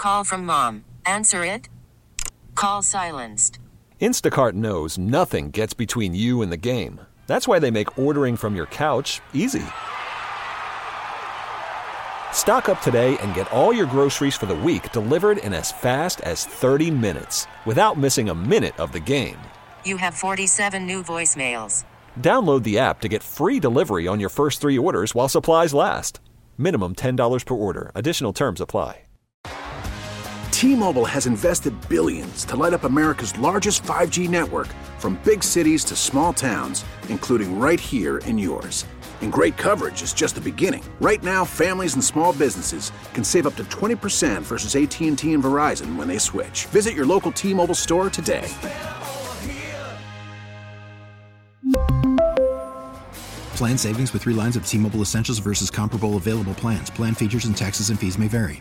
Call from mom. Answer it. Call silenced. Instacart knows nothing gets between you and the game. That's why they make ordering from your couch easy. Stock up today and get all your groceries for the week delivered in as fast as 30 minutes without missing a minute of the game. You have 47 new voicemails. Download the app to get free delivery on your first 3 orders while supplies last. Minimum $10 per order. Additional terms apply. T-Mobile has invested billions to light up America's largest 5G network, from big cities to small towns, including right here in yours. And great coverage is just the beginning. Right now, families and small businesses can save up to 20% versus AT&T and Verizon when they switch. Visit your local T-Mobile store today. Plan savings with 3 lines of T-Mobile Essentials versus comparable available plans. Plan features and taxes and fees may vary.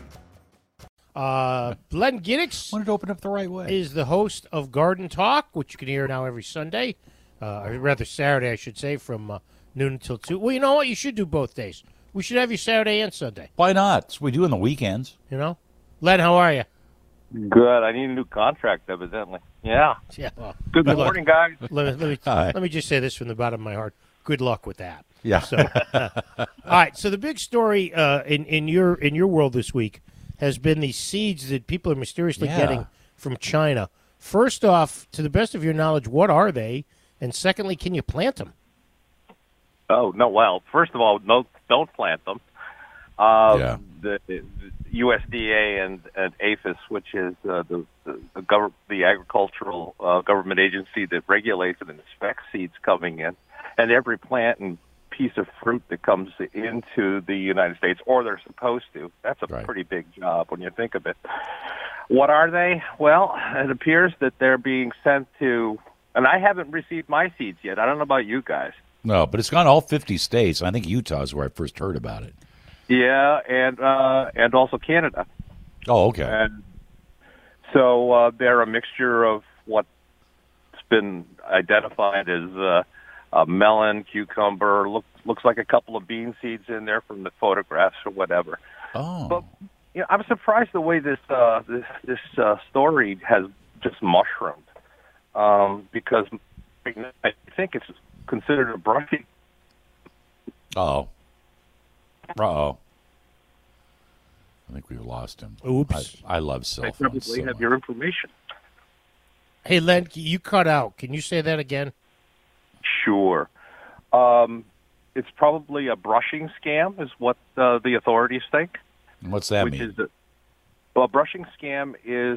Len Giddix wanted to open up the right way. Is the host of Garden Talk, which you can hear now every Sunday, or rather Saturday, I should say, from noon until 2. Well, you know what? You should do both days. We should have you Saturday and Sunday. Why not? That's what we do on the weekends. You know? Len, how are you? Good. I need a new contract, evidently. Yeah. Well, Good morning, guys. Let me just say this from the bottom of my heart. Good luck with that. Yeah. So, all right. So the big story in your world this week has been these seeds that people are mysteriously getting from China. First off, to the best of your knowledge, what are they? And secondly, can you plant them? Oh, no. Well, first of all, no, don't plant them. The USDA and APHIS, which is the agricultural government agency that regulates and inspects seeds coming in, and every plant and piece of fruit that comes into the United States, or they're supposed to. That's a pretty big job when you think of it. What are they? Well, it appears that they're being sent to, and I haven't received my seeds yet. I don't know about you guys. No, but it's gone all 50 states. I think Utah is where I first heard about it. Yeah, and also Canada. Oh, okay. And so they're a mixture of what's been identified as melon, cucumber. Looks like a couple of bean seeds in there from the photographs or whatever. Oh, but I'm surprised the way this story has just mushroomed, because I think it's considered a brushing. Uh-oh. I think we've lost him. Oops. I love cell phones. They probably have your information. Hey, Len, you cut out. Can you say that again? Sure. It's probably a brushing scam, is what the authorities think. And what's that mean? A brushing scam is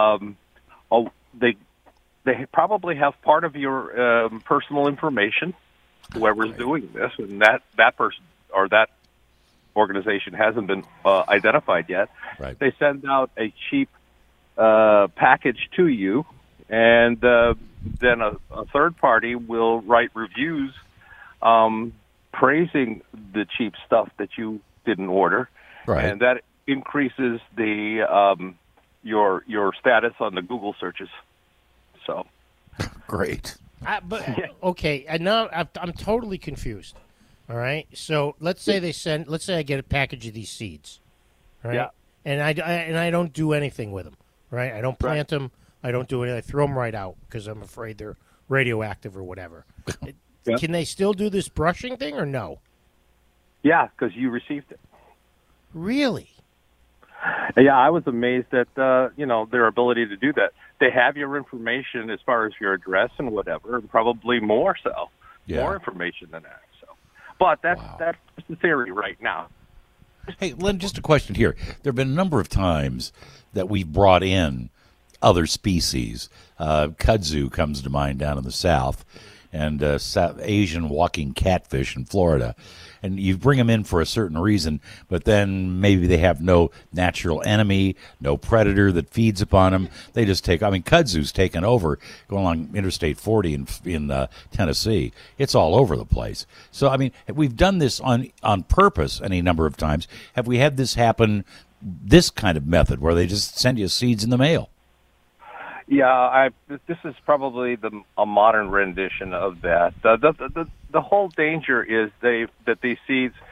they probably have part of your personal information, whoever's doing this, and that person or that organization hasn't been identified yet. Right. They send out a cheap package to you, and then a third party will write reviews praising the cheap stuff that you didn't order, right. And that increases the your status on the Google searches. So great. Okay, and now I'm totally confused. All right, so let's say I get a package of these seeds, right? Yeah. And I don't do anything with them, right? I don't plant them. I don't do anything. I throw them right out because I'm afraid they're radioactive or whatever. Yeah. Can they still do this brushing thing or no? Yeah, because you received it. Really? Yeah, I was amazed at their ability to do that. They have your information as far as your address and whatever, and probably more so, more information than that. So, but that's the theory right now. Hey, Len, just a question here. There have been a number of times that we've brought in other species. Kudzu comes to mind down in the South, and South Asian walking catfish in Florida. And you bring them in for a certain reason, but then maybe they have no natural enemy, no predator that feeds upon them. They just Kudzu's taken over going along Interstate 40 in Tennessee. It's all over the place. So, we've done this on purpose any number of times. Have we had this happen, this kind of method, where they just send you seeds in the mail? Yeah, this is probably a modern rendition of that. The whole danger is that these seeds,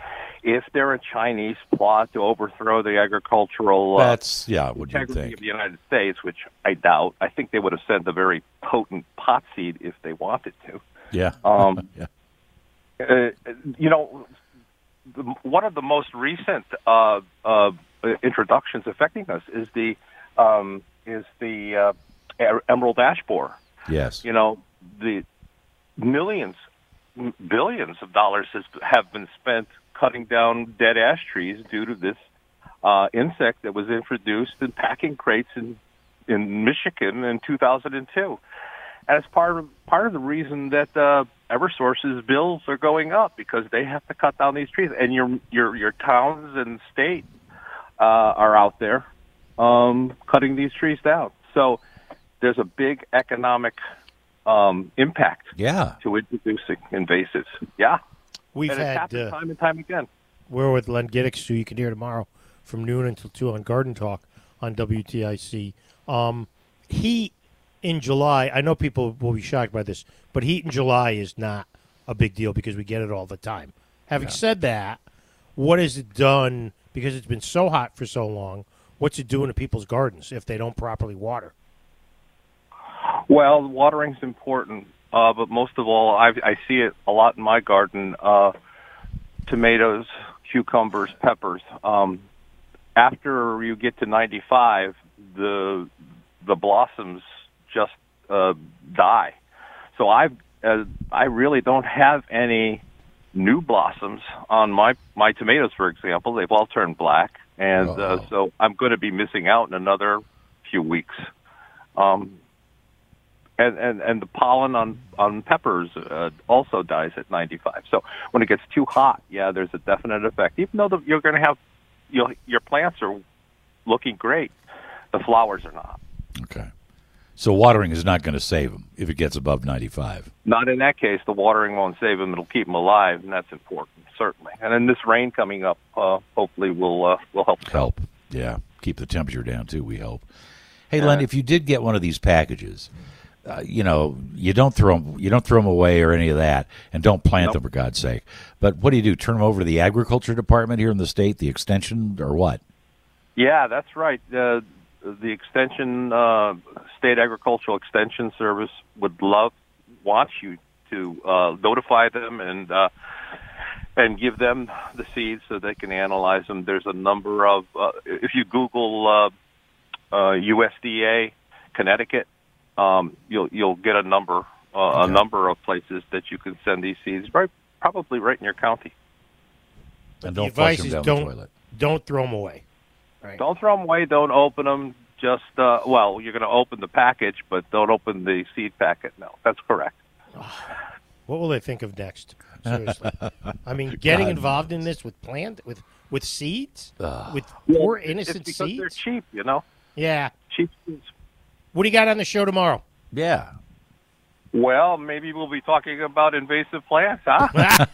if they're a Chinese plot to overthrow the agricultural what you integrity think of the United States, which I doubt. I think they would have sent a very potent pot seed if they wanted to. Yeah. One of the most recent introductions affecting us is the emerald ash borer. Yes. The billions of dollars have been spent cutting down dead ash trees due to this insect that was introduced in packing crates in Michigan in 2002. And it's part of the reason that Eversource's bills are going up, because they have to cut down these trees, and your towns and state are out there cutting these trees down. So there's a big economic impact to introducing invasives. Yeah. We've and had happened time and time again. We're with Len Giddix, who you can hear tomorrow from noon until 2 on Garden Talk on WTIC. Heat in July, I know people will be shocked by this, but heat in July is not a big deal because we get it all the time. Having said that, what has it done, because it's been so hot for so long, what's it doing to people's gardens if they don't properly water? Well, watering's important, but most of all, I see it a lot in my garden. Tomatoes, cucumbers, peppers. After you get to 95, the blossoms just die. So I really don't have any new blossoms on my tomatoes, for example. They've all turned black, and so I'm going to be missing out in another few weeks. And the pollen on peppers also dies at 95. So when it gets too hot, there's a definite effect. Even though you're going to have your plants are looking great, the flowers are not. Okay. So watering is not going to save them if it gets above 95. Not in that case. The watering won't save them. It'll keep them alive, and that's important, certainly. And then this rain coming up hopefully will help. Help, yeah. Keep the temperature down, too, we hope. Hey, Len, if you did get one of these packages, you don't throw them away or any of that, and don't plant them, for God's sake. But what do? Turn them over to the agriculture department here in the state, the extension, or what? Yeah, that's right. The extension, State Agricultural Extension Service wants you to notify them and give them the seeds so they can analyze them. There's a number of, if you Google USDA Connecticut, you'll get a number of places that you can send these seeds, probably right in your county. And don't flush them down the toilet. Don't throw them away. Right. Don't throw them away. Don't open them. Just you're going to open the package, but don't open the seed packet. No, that's correct. What will they think of next? Seriously, I mean, getting involved in this with seeds, with poor innocent because seeds. They're cheap, Yeah, cheap seeds. What do you got on the show tomorrow? Yeah. Well, maybe we'll be talking about invasive plants, huh?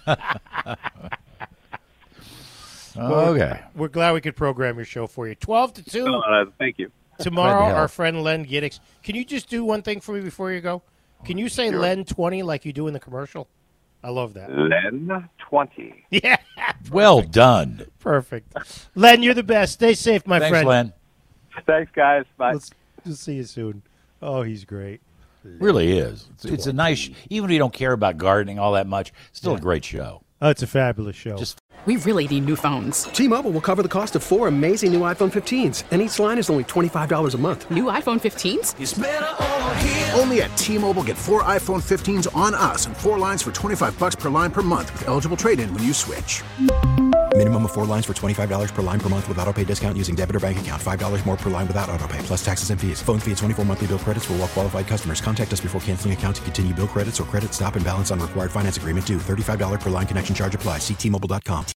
Okay. We're glad we could program your show for you. 12 to 2. Thank you. Tomorrow, our friend Len Giddix. Can you just do one thing for me before you go? Can you say Len 20 like you do in the commercial? I love that. Len 20. Yeah. Well done. Perfect. Len, you're the best. Stay safe, my friend. Thanks, Len. Thanks, guys. Bye. Let's see you soon. Oh, he's great. Really is. It's a nice, even if you don't care about gardening all that much, still a great show. Oh, it's a fabulous show. We really need new phones. T-Mobile will cover the cost of 4 amazing new iPhone 15s, and each line is only $25 a month. New iPhone 15s? It's better over here. Only at T-Mobile, get 4 iPhone 15s on us and 4 lines for $25 per line per month with eligible trade-in when you switch. Minimum of 4 lines for $25 per line per month with auto-pay discount using debit or bank account. $5 more per line without auto-pay, plus taxes and fees. Phone fee at 24 monthly bill credits for well-qualified customers. Contact us before canceling account to continue bill credits or credit stop and balance on required finance agreement due. $35 per line connection charge applies. See T-Mobile.com.